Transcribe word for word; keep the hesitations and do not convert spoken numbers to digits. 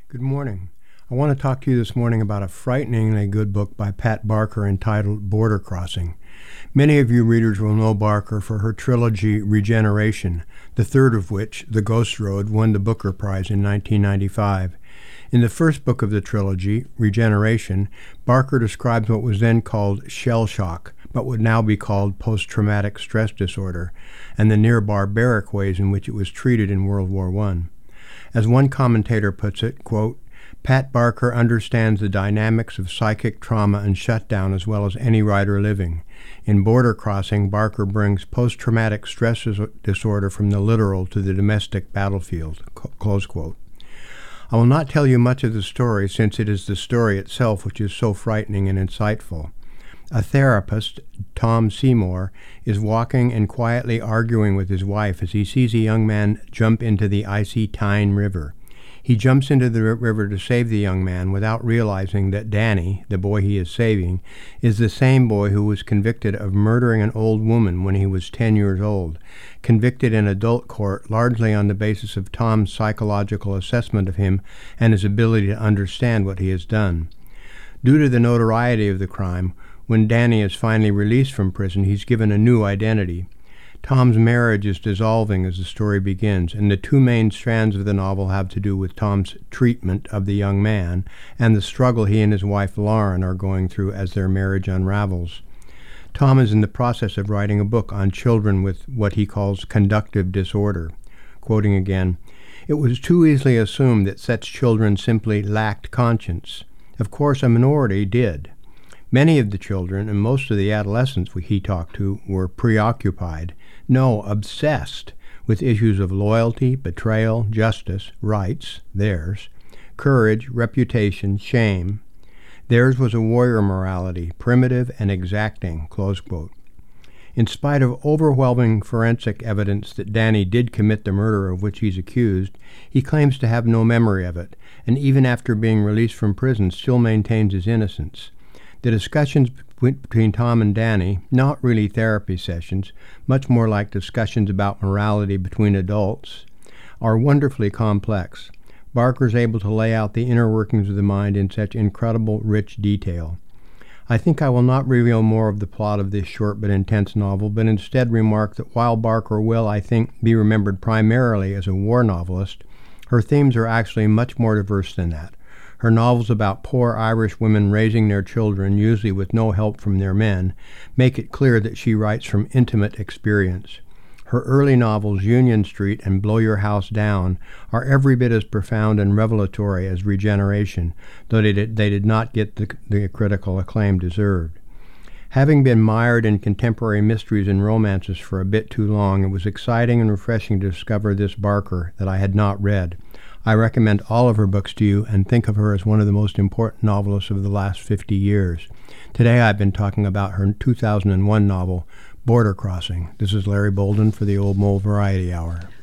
Good morning. I want to talk to you this morning about a frighteningly good book by Pat Barker entitled Border Crossing. Many of you readers will know Barker for her trilogy Regeneration, the third of which, The Ghost Road, won the Booker Prize in nineteen ninety-five. In the first book of the trilogy, Regeneration, Barker describes what was then called shell shock, but would now be called post-traumatic stress disorder, and the near-barbaric ways in which it was treated in World War One. As one commentator puts it, quote, Pat Barker understands the dynamics of psychic trauma and shutdown as well as any writer living. In Border Crossing, Barker brings post-traumatic stress disorder from the literal to the domestic battlefield, close quote. I will not tell you much of the story since it is the story itself which is so frightening and insightful. A therapist, Tom Seymour, is walking and quietly arguing with his wife as he sees a young man jump into the icy Tyne River. He jumps into the river to save the young man without realizing that Danny, the boy he is saving, is the same boy who was convicted of murdering an old woman when he was ten years old, convicted in adult court largely on the basis of Tom's psychological assessment of him and his ability to understand what he has done. Due to the notoriety of the crime, when Danny is finally released from prison, he's given a new identity. Tom's marriage is dissolving as the story begins, and the two main strands of the novel have to do with Tom's treatment of the young man and the struggle he and his wife Lauren are going through as their marriage unravels. Tom is in the process of writing a book on children with what he calls conductive disorder. Quoting again, "It was too easily assumed that such children simply lacked conscience. Of course, a minority did. Many of the children and most of the adolescents he talked to were preoccupied, no, obsessed, with issues of loyalty, betrayal, justice, rights, theirs, courage, reputation, shame. Theirs was a warrior morality, primitive and exacting," close quote. In spite of overwhelming forensic evidence that Danny did commit the murder of which he's accused, he claims to have no memory of it, and even after being released from prison still maintains his innocence. The discussions between Tom and Danny, not really therapy sessions, much more like discussions about morality between adults, are wonderfully complex. Barker is able to lay out the inner workings of the mind in such incredible, rich detail. I think I will not reveal more of the plot of this short but intense novel, but instead remark that while Barker will, I think, be remembered primarily as a war novelist, her themes are actually much more diverse than that. Her novels about poor Irish women raising their children, usually with no help from their men, make it clear that she writes from intimate experience. Her early novels, Union Street and Blow Your House Down, are every bit as profound and revelatory as Regeneration, though they did, they did not get the, the critical acclaim deserved. Having been mired in contemporary mysteries and romances for a bit too long, it was exciting and refreshing to discover this Barker that I had not read. I recommend all of her books to you and think of her as one of the most important novelists of the last fifty years. Today I've been talking about her two thousand one novel, Border Crossing. This is Larry Bolden for the Old Mole Variety Hour.